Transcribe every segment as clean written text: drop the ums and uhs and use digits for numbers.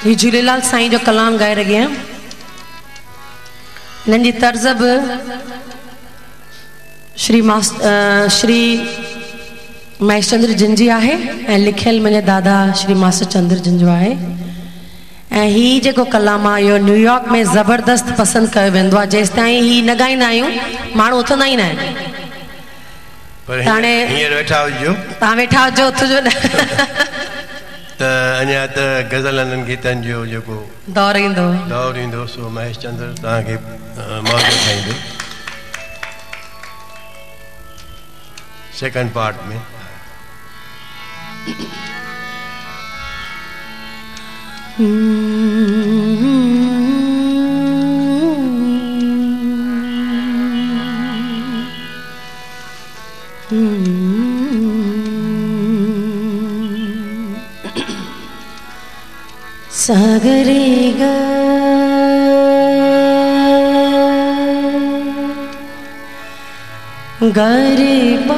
ये झूलेलाल साईं जो कलाम गाए रही हैं। इन्हनि जी तर्ज बि श्री महेश चंद्र जिन जी आहे ऐं लिखियल मुंहिंजे दादा श्री मास्टर चंद्र जिन जो आहे। ऐं ही जेको कलाम आहे इहो न्यूयॉर्क में ज़बरदस्त पसंदि कयो वेंदो आहे। जेसि ताईं ही न ॻाईंदा आहियूं माण्हू उथंदा ई न आहिनि। हाणे तव्हां वेठा हुजो उथिजो न त अञा त गज़लनि गीतनि जो जेको दौर ईंदो सो महेश चंद्र तव्हांखे मौक़ो ठाहींदो सेकंड पार्ट में। सागरे ग गरे पा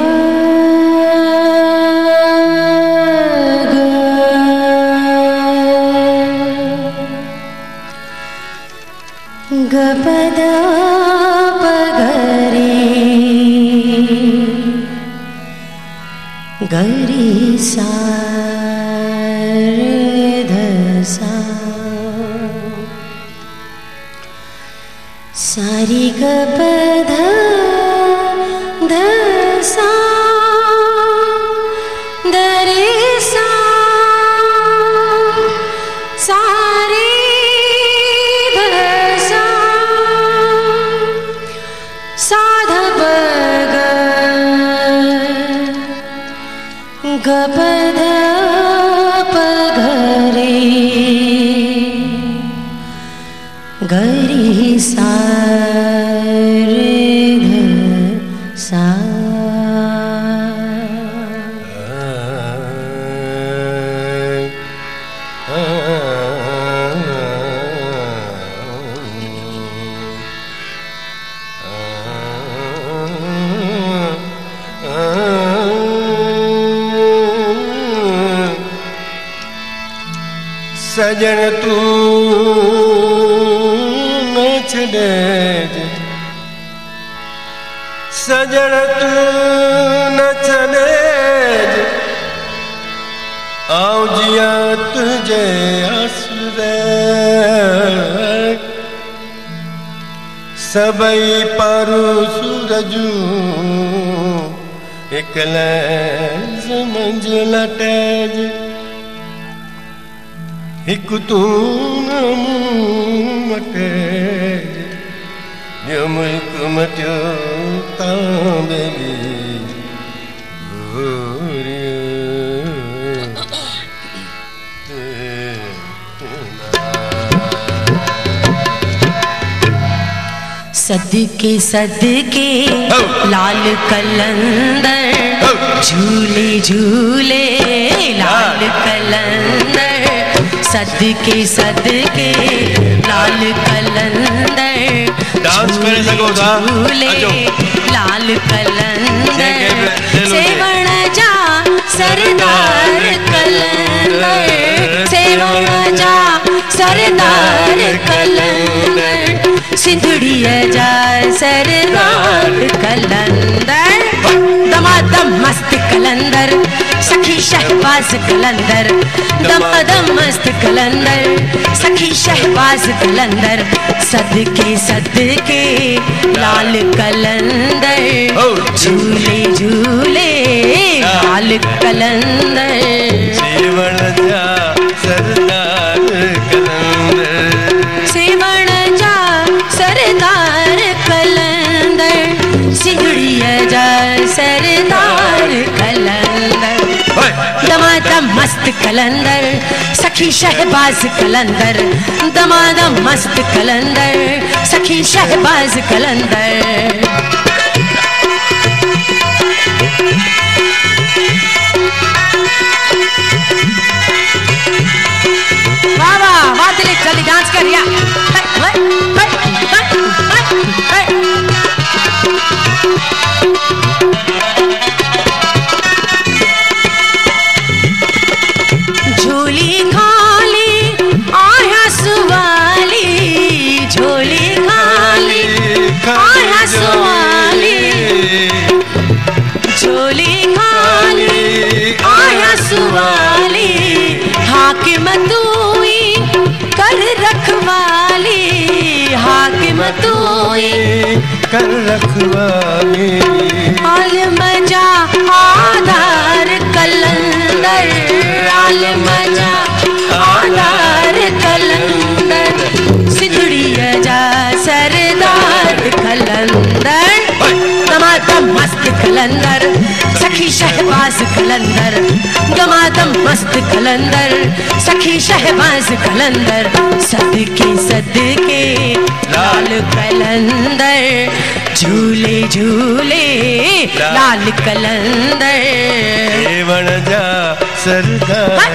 गपदा पगरे गरी सा सारी गपध धसा दरे सा सारी धसा साध पग गपध पगरे गरी सा सजन तू न छड़े सजन तू न छड़े आओ जिया तुझे आसरे सबई पारू सूरजू एकले समझ लटेज एक तू न मटे जो मुल्क मटियो तांबेली सदके सदके लाल कलंदर झूले झूले लाल कलंदर सदके सदके लाल कलंदर झूले लाल कलंदर सेवण जा सरदार कलंदर सेवण जा सरदार कलंदर सिंधड़िया जा सरदार कलंदर दमादम मस्त कलंदर सखी शहबाज कलंदर दमादम मस्त कलंदर सखी शहबाज कलंदर सदके सदके लाल कलंदर झूले झूले लाल कलंदर सेवण जा सरदार कलंदर सेवण जा सरदार कलंदर सिंधड़िया जा सरदार कलंदर दमादम मस्त कलंदर सखी शहबाज कलंदर दमादम मस्त कलंदर सखी शहबाज कलंदर वाह वाह वाह दिलीप जल्दी डांस कर या झोली खाली आ तू ही कर रखवाली, हाकिम तू ही कर रखवाली। आलिम जा आधार कलंदर, आलिम जा आधार कलंदर, सिंधड़ीअ जा सरदार कलंदर, दमादम मस्त कलंदर, सखी शहबाज कलंदर, दमादम मस्त कलंदर, सखी शहबाज कलंदर, सदके सदके लाल कलंदर, झूले झूले लाल कलंदर, सेवण जा सरदार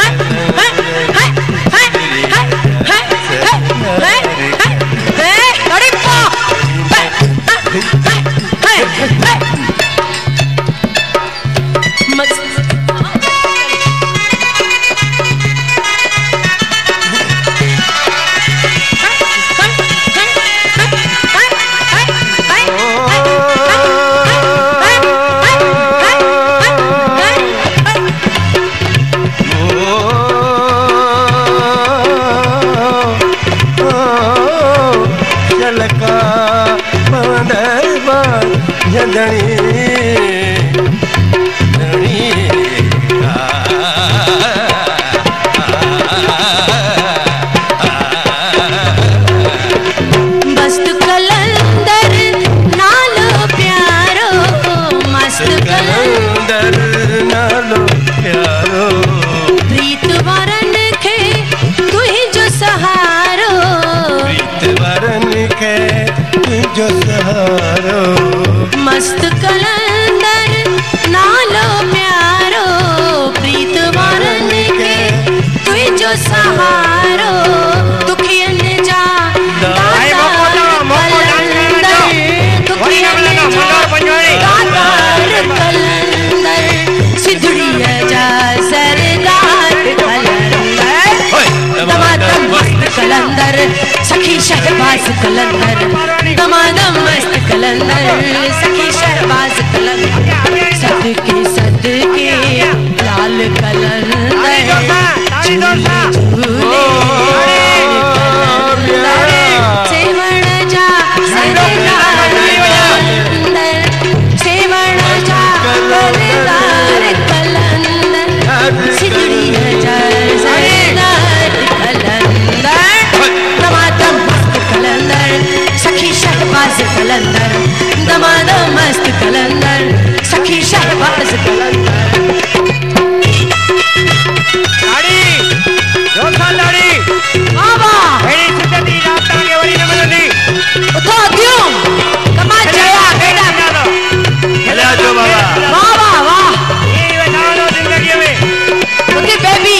जो सहारो, मस्त कलंदर नालो प्यारो, प्रीत वारन के तू जो सहारो, दुखियन जा दातार कलंदर, सिंधड़ीअ जा सरदार कलंदर, दमादम मस्त कलंदर, सखी शहबाज कलंदर, दमादम मस्त कलंदर, सखी शहबाज कलंदर, सदके सदके लाल कलंदर, झूले कलंदर, सेवण जा सरदार कलंदर, सेवण जा सरदार कलंदर, सिंधड़ीअ जा सरदार कलंदर, दमादम मस्त कलंदर, सखी शहबाज कलंदर, दमादम मस्त कलंदर, सखी शहबाज कलंदर। दाढ़ी जोसा दाढ़ी बाबा हेड़ी सिद्धती राता के वरी न मिलंदी उठो दियो कमा जया बेटा हेला जो बाबा बाबा वाह ये वठालो जिंदगी में उते बेबी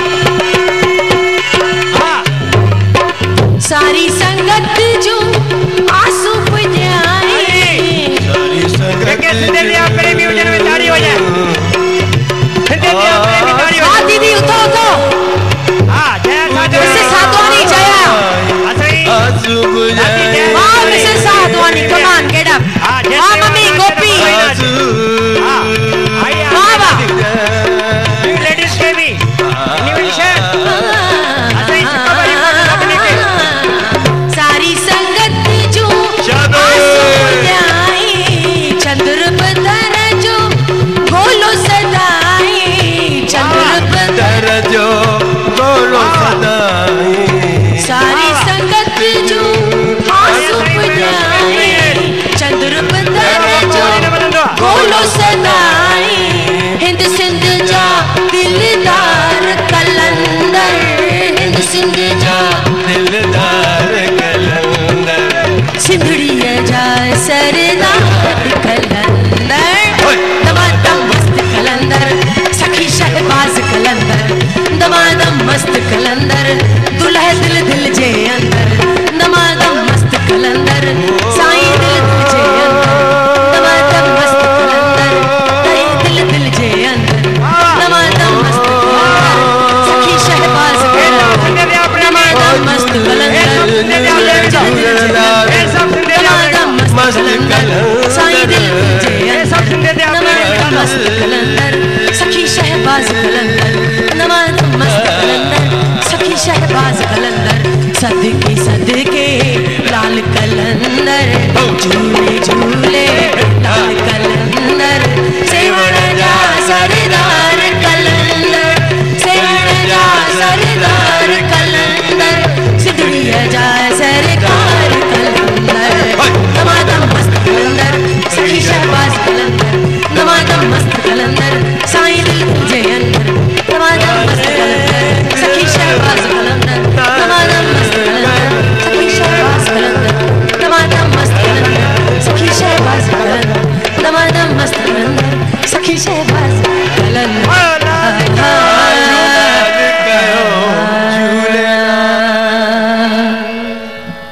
हां सारी संगत जो आंसू पुजाए, सारी संगत के सिद्धती आप प्रेमी उजन में दाढ़ी हो जाए, सिद्धती आप प्रेमी दाढ़ी हो हां दीदी उठो उठो हां जय मिसेस साधवानी जया, असई आंसू बुझाए, वाह Mrs Sadhwani come on get up, हां मम्मी गोपी आंसू हां आइए बाबा लेडीज के भी इंग्लिश है असई सिक्का बड़ी अपने के सारी संगत जो चलो आंसू पुजाए, चंद्र बदर जो बोलो सदाई, चंद्र बदर जो बोलो सदाई, सारी संगत जो आंसू पुजाए, चंद्र बदर जो बोलो सदाई, हिंद सिंध जा दिलदार कलंदर, हिंद सिंध जा दिलदार कलंदर, सिंधड़ीअ जा सरदार कलंदर, दमादम मस्त कलंदर, सखी शहबाज कलंदर, दमादम मस्त कलंदर, दुल्हे दिल दिल जे अंदर, दमादम मस्त कलंदर, साईं दिल दिल जे अंदर, दमादम मस्त कलंदर, साईं दिल दिल जे अंदर, दमादम मस्त कलंदर, सखी शहबाज कलंदर, दमादम मस्त कलंदर, दमादम मस्त कलंदर, साईं दिल दिल जे अंदर, दमादम मस्त कलंदर, सखी शहबाज कलंदर, दमादम मस्त कलंदर, शहबाज कलंदर सदके सदके लाल कलंदर झूले झूले लाल कलंदर सेवण जा सरदार कलंदर सेवण जा सरदार कलंदर सिद्धड़िया जा सरकार कलंदर दमादम मस्त कलंदर सखी शहबाज कलंदर दमादम मस्त कलंदर साईं दिल तुझे अंदर दमादम मस्त कलंदर सखी शहबाज